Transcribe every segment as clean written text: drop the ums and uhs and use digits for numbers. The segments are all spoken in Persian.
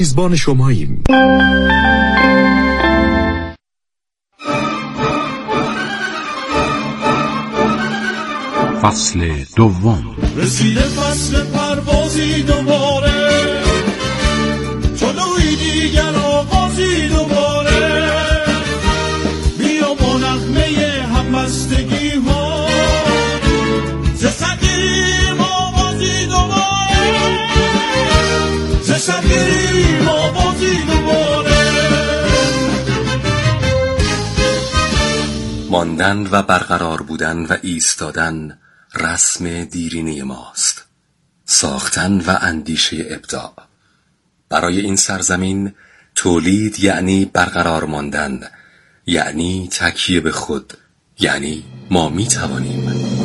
میزبان شماییم. فصل دوم. رسیده فصل پروازی دوباره، طلوعی دیگر آغازی دوباره، بیا با نغمه همبستگی ها ز صدیم آوازی دوباره، ز صدیم آوازی دوباره. ماندن و برقرار بودن و ایستادن رسم دیرینه ماست. ساختن و اندیشه ابداع. برای این سرزمین تولید یعنی برقرار ماندن، یعنی تکیه به خود، یعنی ما می توانیم.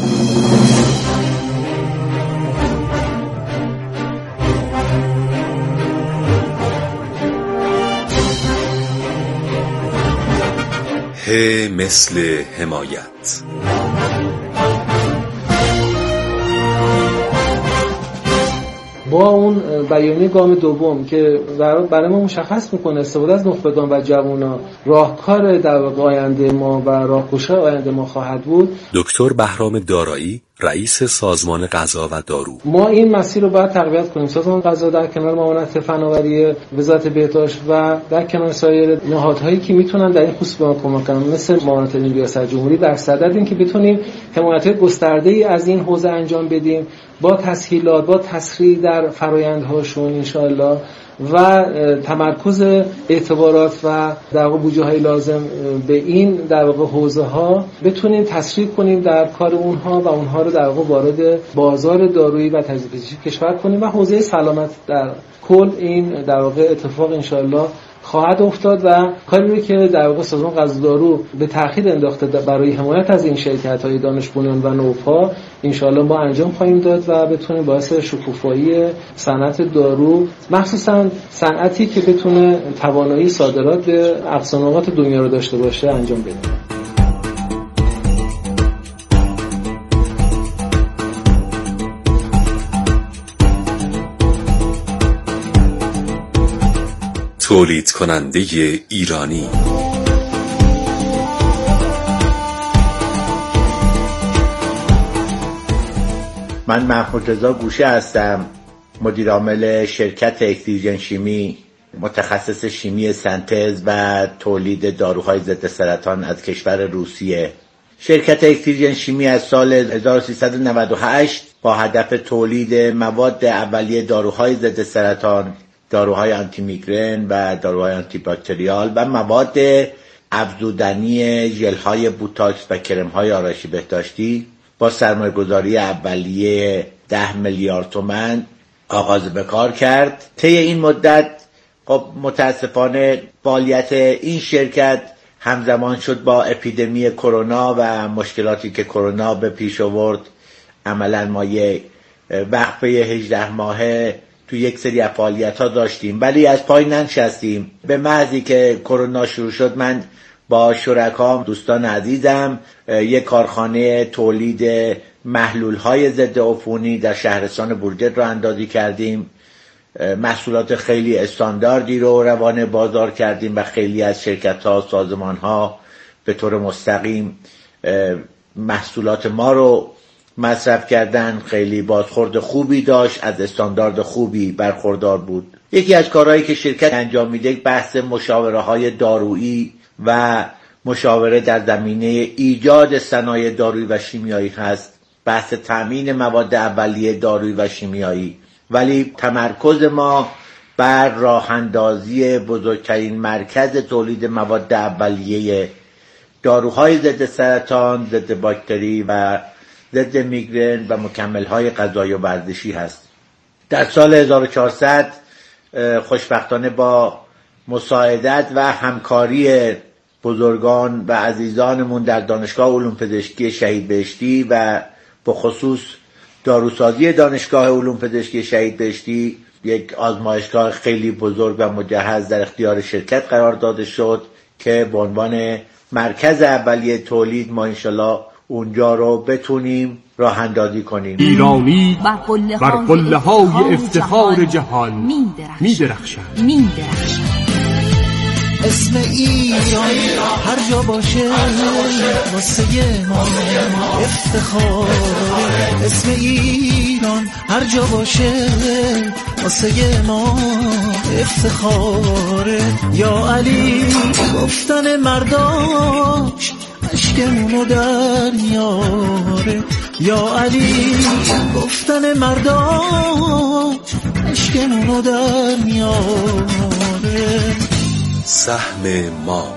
مثل حمایت. با اون بیانیه گام دوم که برای ما مشخص میکنه استفاده از نخبگان و جوونا راهکار در واقع آینده ما و راهگشای آینده ما خواهد بود. دکتر بهرام دارایی، رئیس سازمان غذا و دارو. ما این مسیر رو باید تقویت کنیم. سازمان غذا در کنار معاونت فناوری وزارت بهداشت و در کنار سایر نهادهایی که میتونن در این خصوص به ما کمک کنن، مثل معاونت ریاست جمهوری، در صدد این که بتونیم حمایت گسترده‌ای از این حوزه انجام بدیم با تسهیلات، با تسریع در فرآیندهاشون انشاءالله و تمرکز اعتبارات و در واقع بودجه‌های لازم به این در واقع حوزه‌ها بتونیم تسریع کنیم در کار اونها و اونها رو در واقع وارد بازار دارویی و تجهیزات پزشکی کشور کنیم و حوزه سلامت در کل این در واقع اتفاق انشاءالله خواهد افتاد و کاری رو که در واقع سازمان غذا دارو به تأخیر انداخته برای حمایت از این شرکت‌های دانش بنیان و نوپا انشاءالله ما انجام خواهیم داد و بتونیم باعث شکوفایی صنعت دارو، مخصوصا صنعتی که بتونه توانایی صادرات به اقصا نقاط دنیا رو داشته باشه انجام بدیم. تولید کننده ایرانی. من محمود رضا گوشه هستم، مدیر عامل شرکت اکسیژن شیمی، متخصص شیمی سنتز و تولید داروهای ضد سرطان از کشور روسیه. شرکت اکسیژن شیمی از سال 1398 با هدف تولید مواد اولیه داروهای ضد سرطان، داروهای آنتی میگرن و داروهای آنتی باکتریال و مواد افزودنی ژل‌های بوتاکس و کرم‌های آرایشی بهداشتی با سرمایه‌گذاری اولیه 10 میلیارد تومان آغاز به کار کرد. طی این مدت خب متاسفانه فعالیت این شرکت همزمان شد با اپیدمی کرونا و مشکلاتی که کرونا به پیش آورد. عملاً ما یک وقفه 18 ماهه تو یک سری فعالیت‌ها داشتیم، ولی از پای ننشستیم. به محضی که کرونا شروع شد من با شرکام، دوستان عزیزم، یک کارخانه تولید محلول‌های ضد عفونی در شهرستان بورجرد رو اندازی کردیم. محصولات خیلی استانداردی رو روانه بازار کردیم و خیلی از شرکت‌ها، سازمان‌ها به طور مستقیم محصولات ما رو مصرف کردن. خیلی بازخورد خوبی داشت، از استاندارد خوبی برخوردار بود. یکی از کارهایی که شرکت انجام میده بحث مشاوره‌های دارویی و مشاوره در زمینه ایجاد صنایع دارویی و شیمیایی هست، بحث تامین مواد اولیه دارویی و شیمیایی. ولی تمرکز ما بر راه اندازی بزرگترین مرکز تولید مواد اولیه داروهای ضد سرطان، ضد باکتری و ضد میگرن و مکمل‌های غذایی و ورزشی هست. در سال 1400 خوشبختانه با مساعدت و همکاری بزرگان و عزیزانمون در دانشگاه علوم پزشکی شهید بهشتی و به خصوص داروسازی دانشگاه علوم پزشکی شهید بهشتی یک آزمایشگاه خیلی بزرگ و مجهز در اختیار شرکت قرار داده شد که به عنوان مرکز اولیه تولید ما انشالله اونجا رو بتونیم راه اندازی کنیم. ایرانی بر قله‌های افتخار جهان می درخشد. اسم ایران هر جا باشه واسه ما افتخاره. اسم ایران هر جا باشه واسه ما افتخاره. یا علی گفتن مرداش اشکمونو در میاره. یا علی گفتن مرداش اشکمونو در میاره. سهم ما.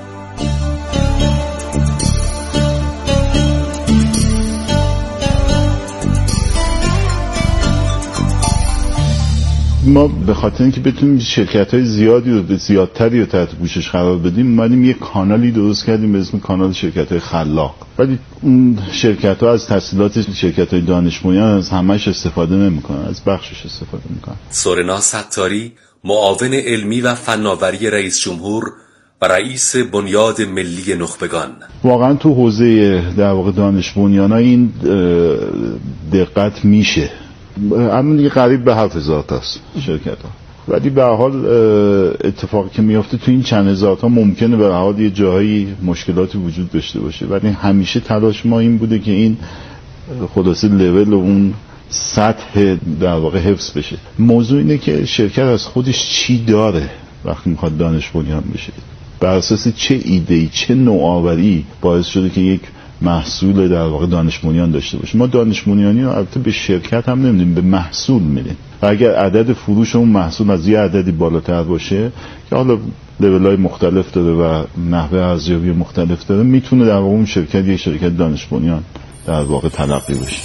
ما به خاطر اینکه بتونیم شرکت‌های زیادتری رو تحت پوشش قرار بدیم اومدیم یک کانالی درست کردیم به اسم کانال شرکت‌های خلاق. ولی اون شرکت‌ها از تحصیلات شرکت‌های دانش بنیان از همش استفاده نمی‌کنن، از بخشش استفاده می‌کنن. سورنا ستاری، معاون علمی و فناوری رئیس جمهور و رئیس بنیاد ملی نخبگان. واقعا تو حوزه در واقع دانش بنیان‌ها این دقت میشه. الان دیگه قریب به 7000 تاست شرکت‌ها. ولی به هر حال اتفاقی که میفته تو این چند هزار تا ممکنه به هر حال یه جایی مشکلاتی وجود داشته باشه، ولی همیشه تلاش ما این بوده که این خلاصه لول اون سطح در واقع حفظ بشه. موضوع اینه که شرکت از خودش چی داره وقتی میخواد دانش بنیان بشه، بر اساس چه ایده‌ای، چه نوآوری باعث شده که یک محصول در واقع دانش بنیان داشته باشه. ما دانش بنیانی رو البته به شرکت هم نمیدیم، به محصول میدیم. و اگر عدد فروش اون محصول از یه عددی بالاتر باشه که حالا لول‌های مختلف داره و نحوه ارزیابی مختلف داره، میتونه در واقع اون شرکت یک شرکت دانش بنیان در واقع تلقی بشه.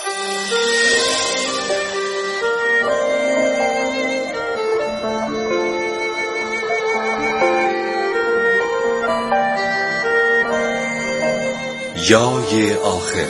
یای آخر.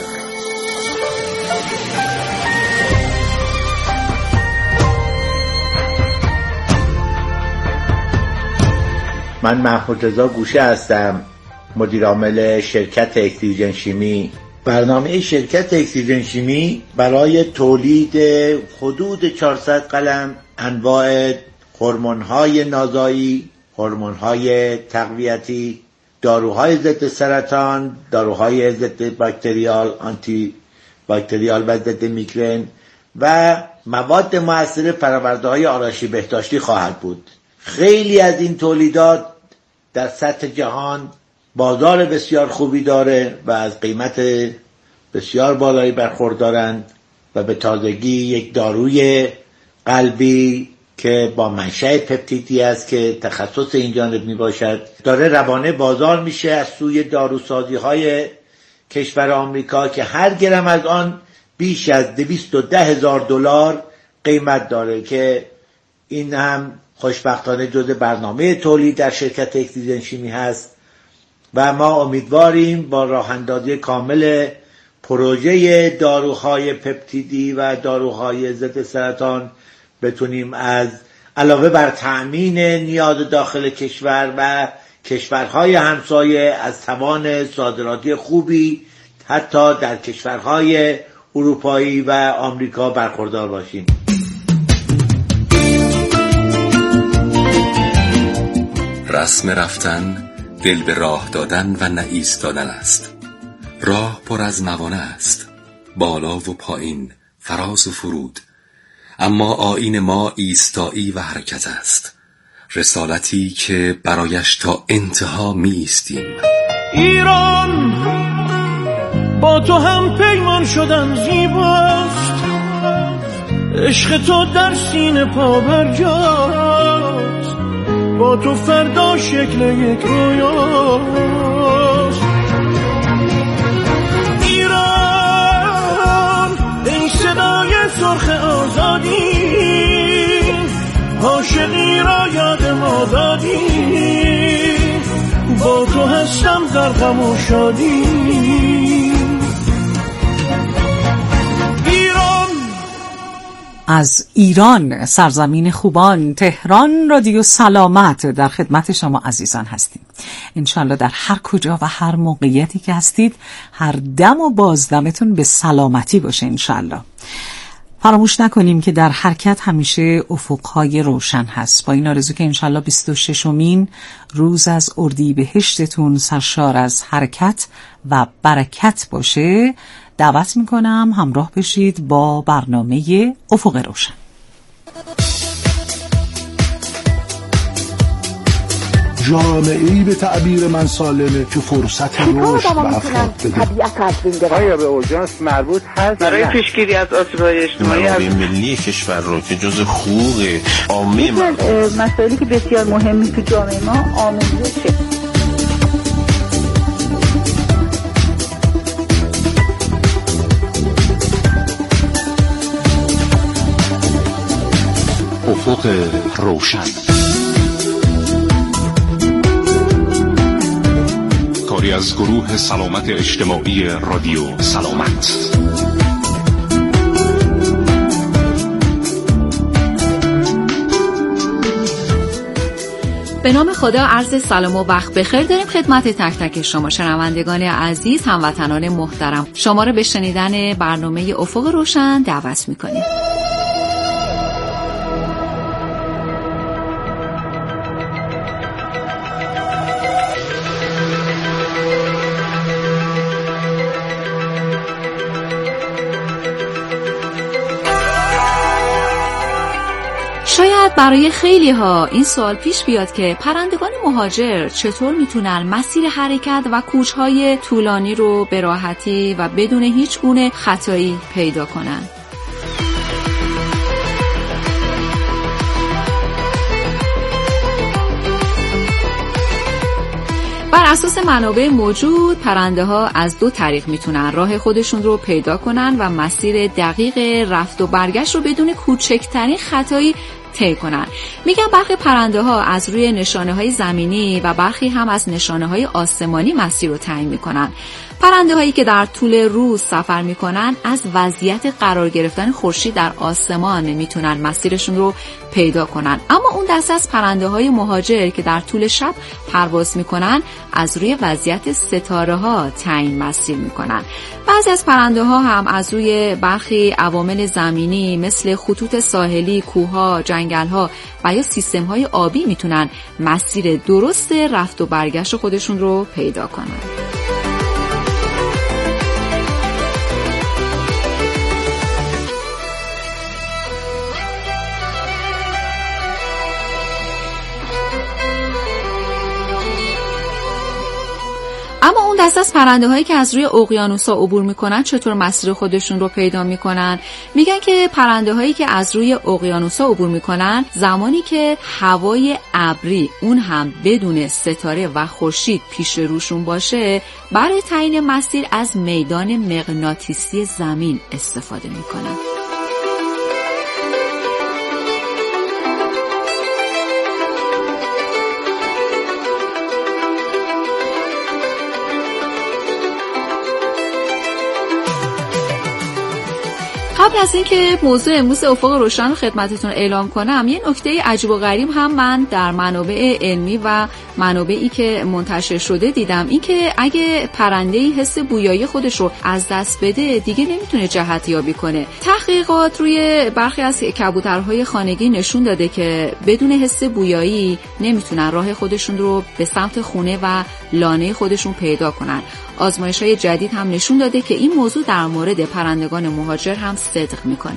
من محمود رضا گوشه هستم، مدیر عامل شرکت اکسیژن شیمی. برنامه شرکت اکسیژن شیمی برای تولید حدود 400 قلم انواع هورمون‌های نازایی، هورمون‌های تقویتی، داروهای ضد سرطان، داروهای ضد باکتریال، آنتی باکتریال و ضد میگرن و مواد مؤثر فرآورده‌های آرایشی بهداشتی خواهد بود. خیلی از این تولیدات در سطح جهان بازار بسیار خوبی داره و از قیمت بسیار بالایی برخوردارند و به تازگی یک داروی قلبی که با منشأ پپتیدی است که تخصص این جانب می باشد داره روانه بازار میشه از سوی داروسازی های کشور آمریکا که هر گرم از آن بیش از 210,000 دلار قیمت داره، که این هم خوشبختانه جزء برنامه تولید در شرکت اکسیژن شیمی هست و ما امیدواریم با راه اندازی کامل پروژه داروهای پپتیدی و داروهای ضد سرطان بتونیم از علاوه بر تأمین نیاز داخل کشور و کشورهای همسایه از توان صادراتی خوبی حتی در کشورهای اروپایی و آمریکا برخوردار باشیم. رسم رفتن دل به راه دادن و نه ایستادن است. راه پر از موانع است، بالا و پایین، فراز و فرود، اما آیین ما ایستایی و حرکت است، رسالتی که برایش تا انتها می ایستیم. ایران با تو هم پیمان شدن زیباست، عشق تو در سینه پا برجاست، با تو فردا شکل یک رویاست. ایران ای صدای سرخ آزادی، عاشقی را یاد ما دادی، با تو هستم در غم و شادی. از ایران، سرزمین خوبان، تهران، رادیو سلامت در خدمت شما عزیزان هستیم. انشالله در هر کجا و هر موقعیتی که هستید هر دم و بازدمتون به سلامتی باشه انشالله. فراموش نکنیم که در حرکت همیشه افقهای روشن هست. با این آرزو که انشالله 26مین روز از اردیبهشتتون سرشار از حرکت و برکت باشه، دعوت میکنم همراه بشید با برنامه افق روشن. جامعه‌ای به تعبیر من سالمه که فرصت رشد به افراد بده. آیا به اورژانس مربوط هست برای پیشگیری از آسیب‌های اجتماعی ملی کشور رو که جز حقوق عامه مسائلی که بسیار مهمی تو جامعه ما آموزشه. افق روشن، کاری از گروه سلامت اجتماعی رادیو سلامت. به نام خدا عرض سلام و وقت بخیر داریم خدمت تک تک شما شنوندگان عزیز، هموطنان محترم. شما را به شنیدن برنامه افق روشن دعوت می‌کنیم. شاید برای خیلی ها این سوال پیش بیاد که پرندگان مهاجر چطور میتونن مسیر حرکت و کوچهای طولانی رو به راحتی و بدون هیچ گونه خطایی پیدا کنن. بر اساس منابع موجود پرنده ها از دو طریق میتونن راه خودشون رو پیدا کنن و مسیر دقیق رفت و برگشت رو بدون کوچکترین خطایی طی کنن. میگن برخی پرنده ها از روی نشانه های زمینی و برخی هم از نشانه های آسمانی مسیر رو تعیین میکنن. پرنده هایی که در طول روز سفر میکنن از وضعیت قرار گرفتن خورشید در آسمان میتونن مسیرشون رو پیدا کنن، اما اون دسته از پرنده های مهاجر که در طول شب پرواز میکنن از روی وضعیت ستاره ها تعیین مسیر میکنن. بعضی از پرنده ها هم از روی برخی عوامل زمینی مثل خطوط ساحلی، کوهها، جنگل‌ها و یا سیستم‌های آبی میتونن مسیر درست رفت و برگشت خودشون رو پیدا کنن. اما اون دسته از پرنده هایی که از روی اقیانوس‌ها عبور میکنن چطور مسیر خودشون رو پیدا میکنن؟ میگن که پرنده هایی که از روی اقیانوس‌ها عبور میکنن زمانی که هوای ابری اون هم بدون ستاره و خورشید پیش روشون باشه برای تعیین مسیر از میدان مغناطیسی زمین استفاده میکنن. قبل از اینکه موضوع امروز افق روشن رو خدمتتون اعلام کنم، یه نکته عجیب و غریب هم من در منابع علمی و منابعی که منتشر شده دیدم، این که اگه پرنده‌ای حس بویایی خودش رو از دست بده دیگه نمیتونه جهت یابی کنه. تحقیقات روی برخی از کبوترهای خانگی نشون داده که بدون حس بویایی نمیتونن راه خودشون رو به سمت خونه و لانه خودشون پیدا کنن. آزمایش‌های جدید هم نشون داده که این موضوع در مورد پرندگان مهاجر هم صدق میکنه.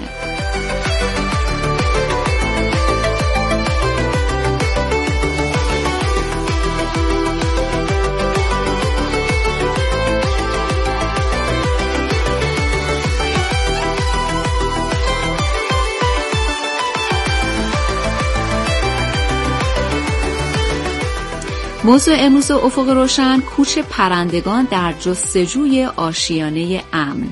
موضوع امروز افق روشن، کوچ پرندگان در جستجوی آشیانه امن.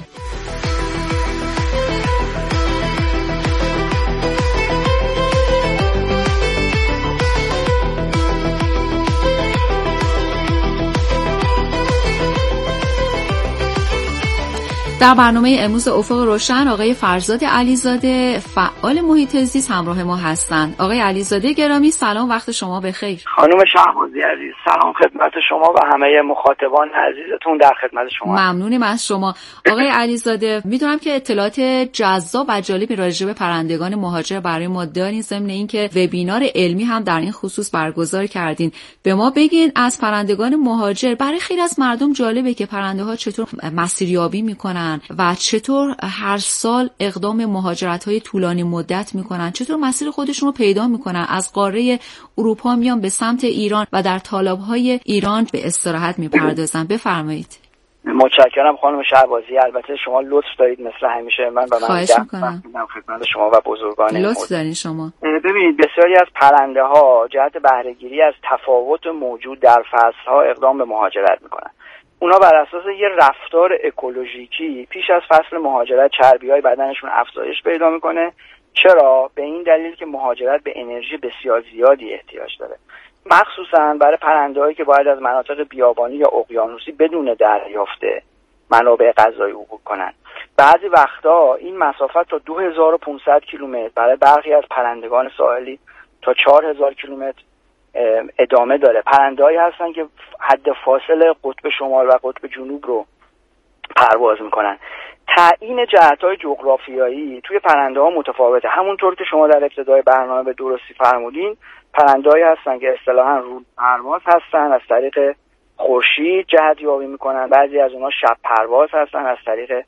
در برنامه امروز افق روشن آقای فرزاد علیزاده فعال محیط زیست همراه ما هستند. آقای علیزاده گرامی سلام، وقت شما بخیر. خانم شهبازی عزیز سلام خدمت شما و همه مخاطبان عزیزتون، در خدمت شما. ممنونیم از شما آقای علیزاده. میدونم که اطلاعات جذاب و جالبی راجع به پرندگان مهاجر برای ما دارین، ضمن اینکه وبینار علمی هم در این خصوص برگزار کردین. به ما بگین از پرندگان مهاجر، برای خیلی از مردم جالبه که پرنده ها چطور مسیریابی میکنن و چطور هر سال اقدام مهاجرت‌های طولانی مدت میکنن، چطور مسیر خودشون رو پیدا میکنن، از قاره اروپا میان به سمت ایران و در تالاب‌های ایران به استراحت میپردازن. بفرمایید. متشکرم خانم شهبازی. البته شما لطف دارید مثل همیشه من خواهش میکنم خدمت شما و بزرگان. لطف دارین شما. ببینید بسیاری از پرنده ها جهت بهره‌گیری از تفاوت موجود در فصل‌ها اقدام به مهاجرت میکنن. اونا بر اساس یه رفتار اکولوژیکی پیش از فصل مهاجرت چربی‌های بدنشون افزایش پیدا میکنه. چرا؟ به این دلیل که مهاجرت به انرژی بسیار زیادی احتیاج داره، مخصوصا برای پرنده‌هایی که باید از مناطق بیابانی یا اقیانوسی بدون دریافت منابع غذایی عبور کنن. بعضی وقتا این مسافت تا 2500 کیلومتر، برای برخی از پرندگان ساحلی تا 4000 کیلومتر ادامه داره. پرنده‌هایی هستن که حد فاصله قطب شمال و قطب جنوب رو پرواز میکنن. تعیین جهت‌های جغرافیایی توی پرنده‌ها متفاوته. همونطور که شما در ابتدای برنامه به درستی فرمودین، پرنده‌هایی هستن که اصطلاحاً رو پرواز هستن، از طریق خورشید جهت یابی میکنن. بعضی از اونها شب پرواز هستن، از طریق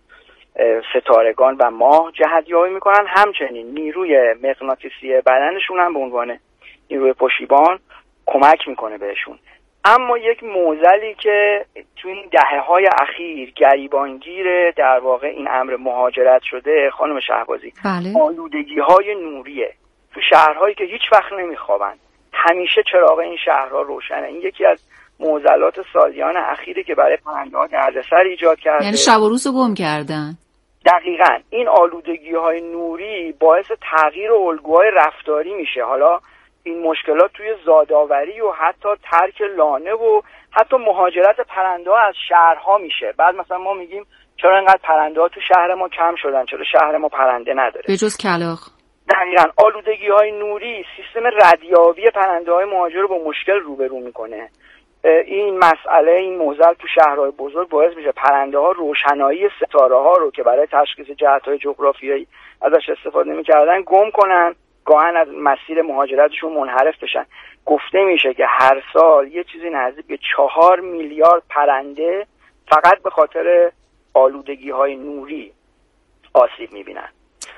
ستارگان و ماه جهت یابی میکنن. همچنین نیروی مغناطیسی بدنشون هم به عنوان نیروی پشتیبان کمک میکنه بهشون. اما یک معضلی که تو این دهه‌های اخیر گریبانگیر در واقع این امر مهاجرت شده خانم شهبازی، بله. آلودگی‌های نوریه. تو شهرهایی که هیچ وقت نمیخوابن، همیشه چراغ این شهرها روشنه. این یکی از معضلات سالیان اخیری که برای پرنده‌ها دردسر ایجاد کرده. یعنی شب و روز رو گم کردن. دقیقاً این آلودگی‌های نوری باعث تغییر الگوهای رفتاری میشه. حالا این مشکلات توی زادآوری و حتی ترک لانه و حتی مهاجرت پرنده‌ها از شهرها میشه. بعد مثلا ما میگیم چرا اینقدر پرنده‌ها تو شهر ما کم شدن، چرا شهر ما پرنده نداره به جز کلاغ. دقیقاً آلودگی‌های نوری سیستم ردیابی پرنده‌های مهاجر رو با مشکل روبرو میکنه. این مسئله، این معضل تو شهرهای بزرگ باعث میشه پرنده‌ها روشنایی ستاره‌ها رو که برای تشخیص جهت‌های جغرافیایی ازش استفاده می‌کردن گم کنن، گاهن از مسیر مهاجرتشون منحرف بشن. گفته میشه که هر سال یه چیزی نزدیک به 4 میلیارد پرنده فقط به خاطر آلودگی‌های نوری آسیب می‌بینن.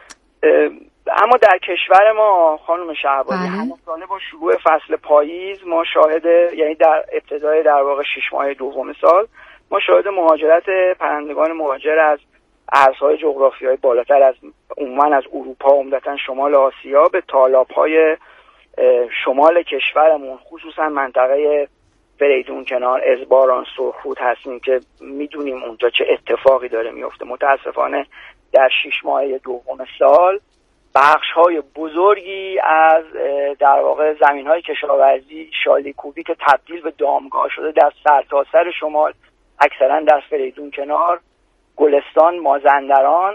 اما در کشور ما خانم شهبازی همون ساله با شروع فصل پاییز ما شاهد، یعنی در ابتدای در واقع 6 ماه دوم سال ما شاهد مهاجرت پرندگان مهاجر از ارزهای جغرافیایی بالاتر از عموما از اروپا، عمدتاً شمال آسیا، به تالاب‌های شمال کشورمون، خصوصا منطقه فریدون کنار، ازباران، سرخرود هستیم که میدونیم اونجا چه اتفاقی داره میفته. متاسفانه در 6 ماه دوم سال بخش‌های بزرگی از در واقع زمین‌های کشاورزی شالیکوبی که تبدیل به دامگاه شده در سرتاسر شمال، اکثرا در فریدون کنار، گلستان، مازندران،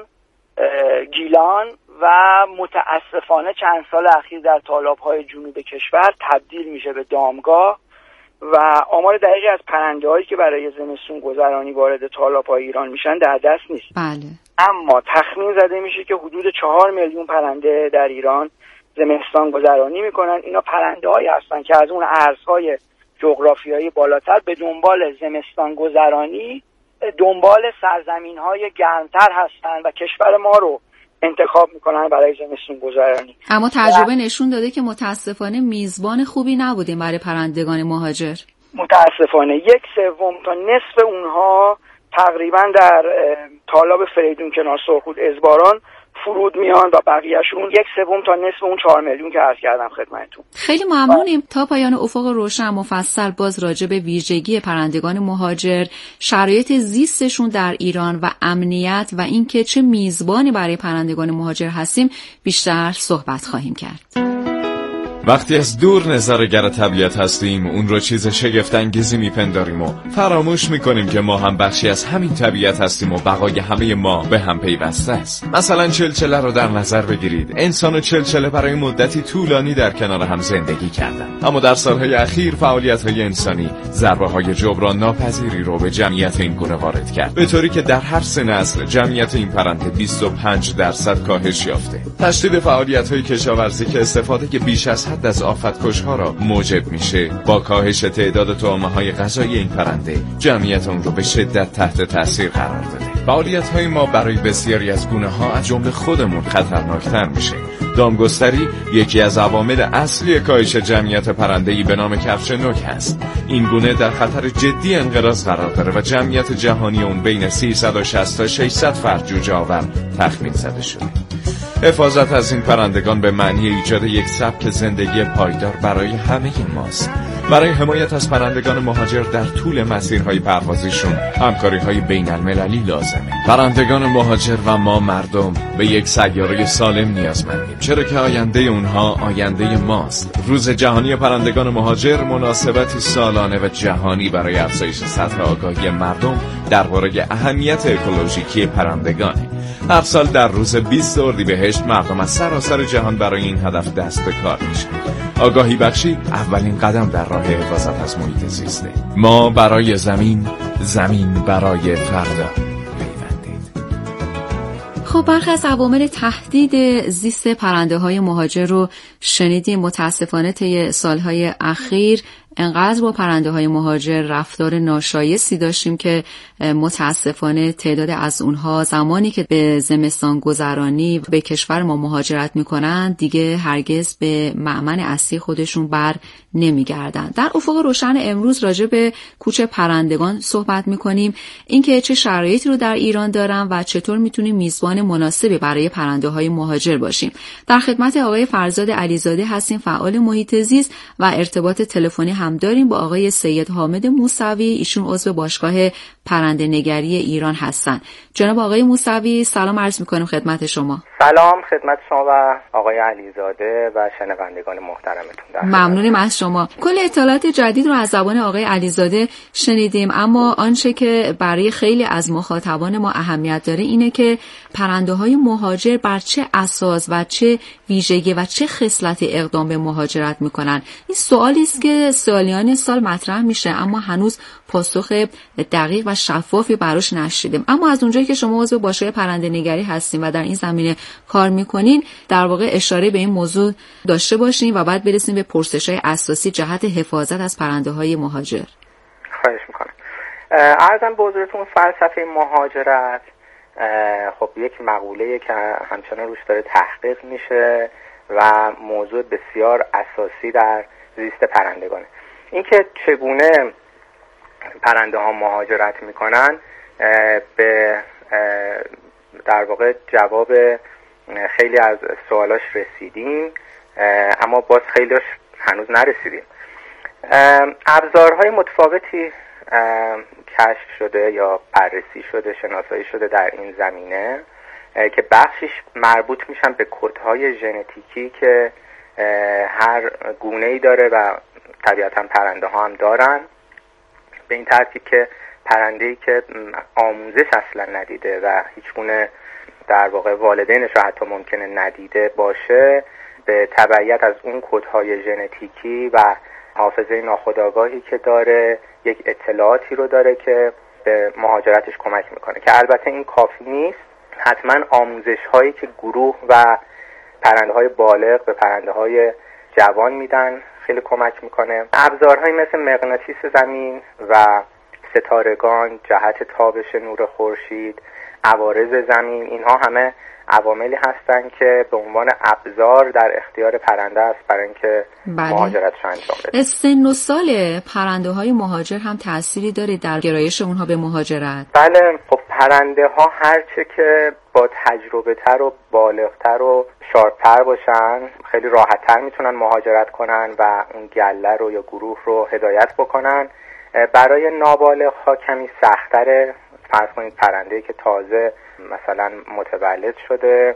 گیلان و متاسفانه چند سال اخیر در تالاب‌های جنوب کشور تبدیل میشه به دامگاه و آمار دقیقی از پرنده‌هایی که برای زمستون گذرانی وارد تالاب‌های ایران میشن در دست نیست. بله. اما تخمین زده میشه که حدود 4 میلیون پرنده در ایران زمستان گذرانی میکنن. اینا پرنده‌هایی هستن که از اون ارزهای جغرافیایی بالاتر به دنبال زمستان گذرانی، دنبال سرزمین‌های گرمتر هستن و کشور ما رو انتخاب میکنن برای زمستون گذرانی. اما تجربه نشون داده که متاسفانه میزبان خوبی نبودیم برای پرندگان مهاجر. متاسفانه 1/3 تا نصف اونها تقریبا در تالاب فریدون کنار، سرخرود، ازباران فرود میان و بقیه‌شون 1/3 تا نصف اون 4 میلیون که عرض کردم خدمتتون. خیلی ممنونیم. تا پایان افق روشن مفصل باز راجع به ویژگی پرندگان مهاجر، شرایط زیستشون در ایران و امنیت و اینکه چه میزبانی برای پرندگان مهاجر هستیم بیشتر صحبت خواهیم کرد. وقتی از دور نظاره‌گر طبیعت هستیم اون رو چیز شگفت‌انگیزی میپنداریم و فراموش میکنیم که ما هم بخشی از همین طبیعت هستیم و بقای همه ما به هم پیوسته است. مثلا چلچله رو در نظر بگیرید. انسان و چلچله برای مدتی طولانی در کنار هم زندگی کردن، اما در سالهای اخیر فعالیت‌های انسانی ضربه‌های جبران ناپذیری رو به جمعیت این گونه وارد کرد، به طوری که در هر 3 نسل جمعیت این پرنده 25% کاهش یافته. تشدید فعالیت‌های کشاورزی که استفاده بیش از حد از آفت‌کش‌ها را موجب میشه، با کاهش تعداد طعمه‌های غذایی این پرنده جمعیت اون رو به شدت تحت تاثیر قرار داده. فعالیت‌های ما برای بسیاری از گونه‌ها از جمله خودمون خطرناکتر میشه. دامگستری یکی از عوامل اصلی کاهش جمعیت پرنده‌ای به نام کفش نوک هست. این گونه در خطر جدی انقراض قرار داره و جمعیت جهانی اون بین 360 تا 600 فرد جوجه آور تخمین زده شده. حفاظت از این پرندگان به معنی ایجاد یک سبک زندگی پایدار برای همه ماست. برای حمایت از پرندگان مهاجر در طول مسیرهای پروازیشون همکاری‌های بین‌المللی لازمه. پرندگان مهاجر و ما مردم به یک سیاره سالم نیازمندیم، چرا که آینده اونها آینده ماست. روز جهانی پرندگان مهاجر مناسبتی سالانه و جهانی برای افزایش سطح آگاهی مردم درباره اهمیت اکولوژیکی پرندگانه. هر سال در روز 20 اردیبهشت مردم از سراسر جهان برای این هدف دست به کار میشن. آگاهی بخشی اولین قدم در راه حفاظت از محیط زیسته. ما برای زمین، زمین برای فردا. خب برخی از عوامل تهدید زیست پرنده‌های مهاجر رو شنیدیم. متاسفانه طی سالهای اخیر انقدر با پرنده‌های مهاجر رفتار ناشایستی داشتیم که متاسفانه تعداد از اونها زمانی که به زمستان گذرانی به کشور ما مهاجرت میکنن دیگه هرگز به مأمن اصلی خودشون بر نمیگردن. در افق روشن امروز راجع به کوچ پرندگان صحبت میکنیم، اینکه چه شرایطی رو در ایران دارن و چطور میتونیم میزبان مناسبی برای پرنده‌های مهاجر باشیم. در خدمت آقای فرزاد علیزاده هستیم، فعال محیط زیست، و ارتباط تلفنی هم داریم با آقای سید حامد موسوی، ایشون عضو باشگاه پرنده نگری ایران هستن. جناب آقای موسوی سلام عرض میکنیم خدمت شما. سلام خدمت شما و آقای علیزاده و شنوندگان محترمتون. ممنونیم از شما. کل اطلاعات جدید رو از زبان آقای علیزاده شنیدیم، اما آنچه که برای خیلی از مخاطبان ما اهمیت داره اینه که پرنده‌های مهاجر بر چه اساس و چه ویژگی و چه خصلتی اقدام به مهاجرت میکنن. این سوالی است که سالیان سال مطرح میشه اما هنوز پاسخ دقیق و شفافی براش نشیدیم. اما از اونجایی که شما عضو باشگاه پرنده نگری هستین و در این زمینه کار میکنین، در واقع اشاره به این موضوع داشته باشین و بعد برسیم به پرسش‌های اساسی جهت حفاظت از پرنده‌های مهاجر. خواهش میکنم. عرضم به حضورتون فلسفه مهاجرت خب یک مقوله‌ای که همچنان روش داره تحقیق میشه و موضوع بسیار اساسی در زیست پرندگانه. اینکه چگونه پرنده ها مهاجرت میکنن به در واقع جواب خیلی از سوالاش رسیدیم، اما باز خیلیش هنوز نرسیدیم. ابزارهای متفاوتی کشف شده یا بررسی شده، شناسایی شده در این زمینه که بخشش مربوط میشن به کدهای ژنتیکی که هر گونه‌ای داره و طبیعتاً پرنده ها هم دارن، به این ترتیب که پرنده‌ای که آموزش اصلا ندیده و هیچ گونه در واقع والدینش رو حتی ممکنه ندیده باشه، به تبعیت از اون کدهای ژنتیکی و حافظه ناخودآگاهی که داره یک اطلاعاتی رو داره که به مهاجرتش کمک میکنه، که البته این کافی نیست. حتما آموزش هایی که گروه و پرنده های بالغ به پرنده های جوان میدن خیلی کمک میکنه. ابزارهایی مثل مغناطیس زمین و ستارگان، جهت تابش نور خورشید، عوارض زمین، اینها همه عواملی هستن که به عنوان ابزار در اختیار پرنده است برای اینکه مهاجرتش انجام بده. سن و سال پرنده های مهاجر هم تأثیری داره در گرایش اونها به مهاجرت؟ بله، خب پرنده ها هرچه که با تجربه تر و بالغتر و شارپ‌تر باشن خیلی راحت‌تر میتونن مهاجرت کنن و اون گله رو یا گروه رو هدایت بکنن. برای نابالغ ها کمی سخت‌تره. فرض کنید پرنده‌ای که تازه مثلا متولد شده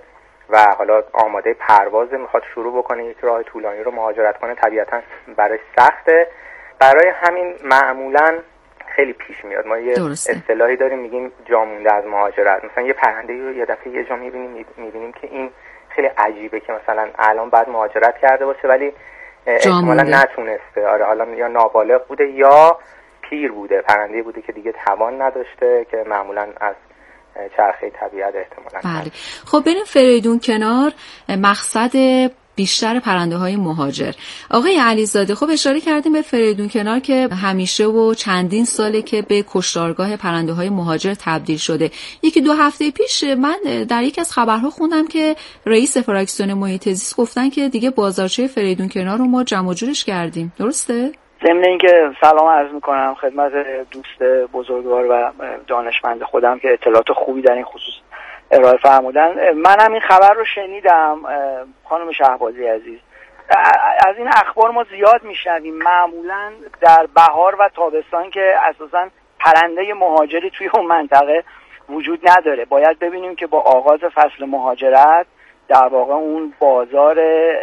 و حالا آماده پرواز، میخواد شروع بکنه یک راه طولانی رو مهاجرت کنه، طبیعتا براش سخته. برای همین معمولا خیلی پیش میاد. ما یه اصطلاحی داریم میگیم جا مونده از مهاجرت. مثلا یه پرنده‌ای رو یه دفعه یه جا میبینیم که این خیلی عجیبه که مثلا الان بعد مهاجرت کرده باشه ولی احتمالاً نتونسته. آره، حالا یا نابالغ بوده یا پیر بوده، پرنده‌ای بوده که دیگه توان نداشته، که معمولاً از چرخه طبیعت احتمالاً. بله. خب بریم فریدون کنار، مقصد بیشتر پرنده های مهاجر. آقای علیزاده، خب اشاره کردیم به فریدون کنار که همیشه و چندین ساله که به کشتارگاه پرنده های مهاجر تبدیل شده. یکی دو هفته پیش من در یک از خبرها خوندم که رئیس فراکسیون محیط زیست گفتن که دیگه بازارچه فریدون کنار رو ما جمع جورش کردیم. درسته؟ ضمن اینکه سلام عرض میکنم خدمت دوست بزرگوار و دانشمند خودم که اطلاعات خوبی در این خصوص ارائه فرمودن، منم این خبر رو شنیدم. خانم شهبازی عزیز، از این اخبار ما زیاد میشنویم، معمولا در بهار و تابستان که اساسا پرنده مهاجری توی اون منطقه وجود نداره. باید ببینیم که با آغاز فصل مهاجرت در واقع اون بازار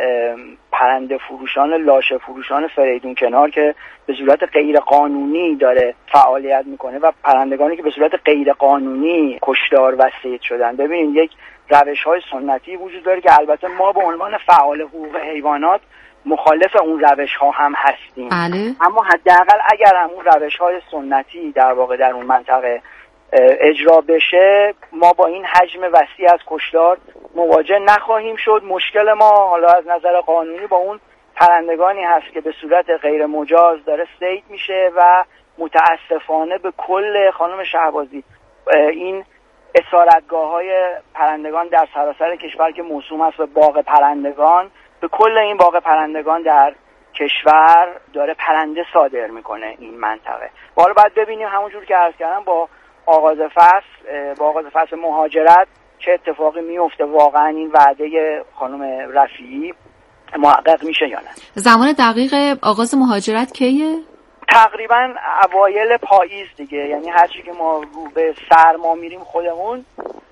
پرنده فروشان، لاشه فروشان فریدون کنار که به صورت غیر قانونی داره فعالیت میکنه و پرندگانی که به صورت غیر قانونی کشتار و صید شدن، ببینید یک روش‌های سنتی وجود داره که البته ما به عنوان فعال حقوق حیوانات مخالف اون روش‌ها هم هستیم. اما حداقل اگر هم اون روش‌های سنتی در واقع در اون منطقه اجرا بشه، ما با این حجم وسیع از کشتار مواجه نخواهیم شد. مشکل ما حالا از نظر قانونی با اون پرندگانی هست که به صورت غیر مجاز داره صید میشه و متاسفانه به کل خانم شهبازی این اسارتگاه‌های پرندگان در سراسر کشور که موسوم است به باغ پرندگان، به کل این باغ پرندگان در کشور داره پرنده صادر میکنه این منطقه. حالا باید ببینیم همونجور که عرض کردم با آغاز فصل مهاجرت چه اتفاقی میفته، واقعا این وعده خانم رفیعی محقق میشه یا نه. زمان دقیق آغاز مهاجرت کیه؟ تقریبا اوایل پاییز دیگه، یعنی هرچی که ما رو به سرما میریم خودمون،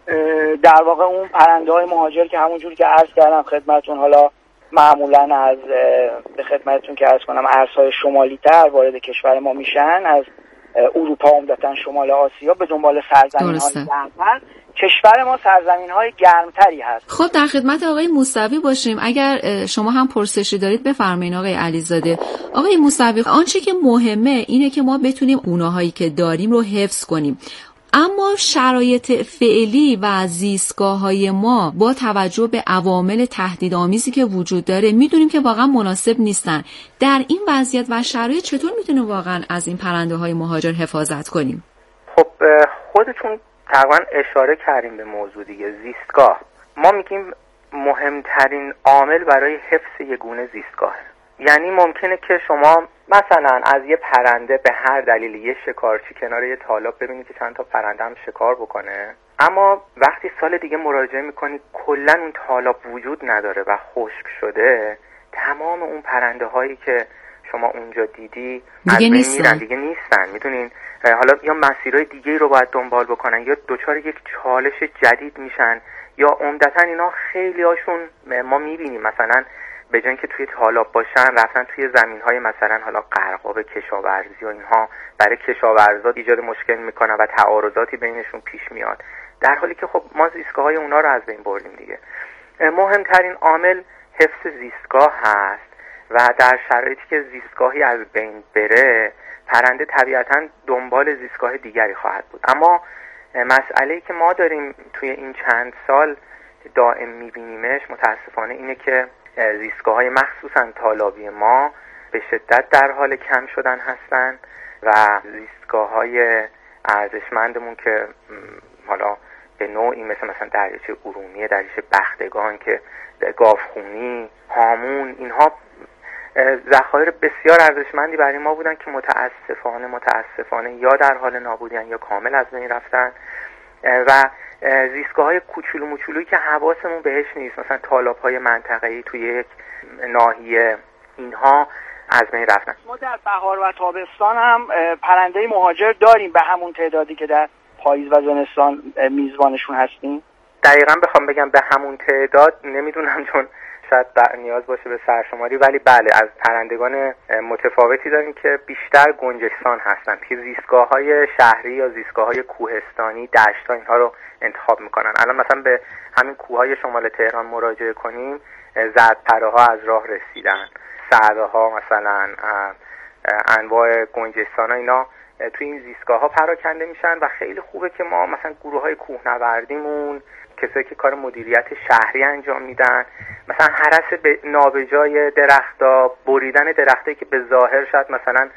در واقع اون پرنده های مهاجر که همونجور که عرض کردم خدمتون، حالا معمولا از به خدمتتون که عرض کنم ارزهای شمالی تر وارد کشور ما میشن، از اروپا عمدتاً شمال آسیا به دنبال سرزمین‌های گرمتر. کشور ما سرزمین‌های گرمتری هست. خب در خدمت آقای موسوی باشیم. اگر شما هم پرسشی دارید بفرمایید آقای علیزاده. آقای موسوی، آنچه که مهمه اینه که ما بتونیم گونه‌هایی که داریم رو حفظ کنیم. اما شرایط فعلی و زیستگاه‌های ما با توجه به عوامل تهدیدآمیزی که وجود داره میدونیم که واقعا مناسب نیستن. در این وضعیت و شرایط چطور میتونیم واقعا از این پرنده‌های مهاجر حفاظت کنیم؟ خب خودتون تقریبا اشاره کردیم به موضوع دیگه، زیستگاه. ما میگیم مهمترین عامل برای حفظ یک گونه زیستگاهه. یعنی ممکنه که شما مثلا از یه پرنده به هر دلیل یه شکارچی کنار یه تالاب ببینید که چند تا پرنده هم شکار بکنه، اما وقتی سال دیگه مراجعه میکنی کلا اون تالاب وجود نداره و خشک شده، تمام اون پرنده هایی که شما اونجا دیدی دیگه نیستن. میدونین، حالا یا مسیرهای دیگه رو باید دنبال بکنن یا دوچار یک چالش جدید میشن، یا عمدتا اینا خیلی هاشون ما میبینیم مثلا به جای اینکه توی تالاب باشن رفتن توی زمین‌های مثلا حالا غرقاب کشاورزی و اینها، برای کشاورزا ایجاد مشکل میکنن و تعارضاتی بینشون پیش میاد، در حالی که خب ما زیستگاه‌های اونا رو از بین بردیم دیگه. مهمترین عامل حفظ زیستگاه هست و در شرایطی که زیستگاهی از بین بره، پرنده طبیعتاً دنبال زیستگاه دیگری خواهد بود. اما مسئله‌ای که ما داریم توی این چند سال دائم می‌بینیمش متاسفانه اینه که زیستگاه‌های مخصوصاً تالابی ما به شدت در حال کم شدن هستن و زیستگاه‌های ارزشمندمون که حالا به نوعی مثلا دریاچه ارومیه، دریاچه بختگان که گاوخونی، هامون، اینها ذخایر بسیار ارزشمندی برای ما بودن که متاسفانه یا در حال نابودی‌اند یا کامل از بین رفتن و زیستگاه‌های کوچولو موچولویی که حواسمون بهش نیست، مثلا تالاب‌های منطقه‌ای توی یک ناحیه، اینها از بین رفتن. ما در بهار و تابستان هم پرنده مهاجر داریم به همون تعدادی که در پاییز و زمستان میزبانشون هستیم. دقیقاً بخوام بگم به همون تعداد نمیدونم، چون شاید نیاز باشه به سرشماری، ولی بله از پرندگان متفاوتی داریم که بیشتر گنجشسان هستن که زیستگاه‌های شهری یا زیستگاه‌های کوهستانی، دشت‌ها اینها رو انتخاب میکنن. الان مثلا به همین کوههای شمال تهران مراجعه کنیم، زردپره‌ها از راه رسیدن، سعده‌ها مثلا، انواع گنجشسان‌ها، اینا توی این زیستگاه‌ها پراکنده میشن و خیلی خوبه که ما مثلا گروه‌های کوهنوردیمون، کسایی که کار مدیریت شهری انجام میدن، مثلا هرس نابجای درختا، بریدن درختایی که به ظاهر شاید مثلا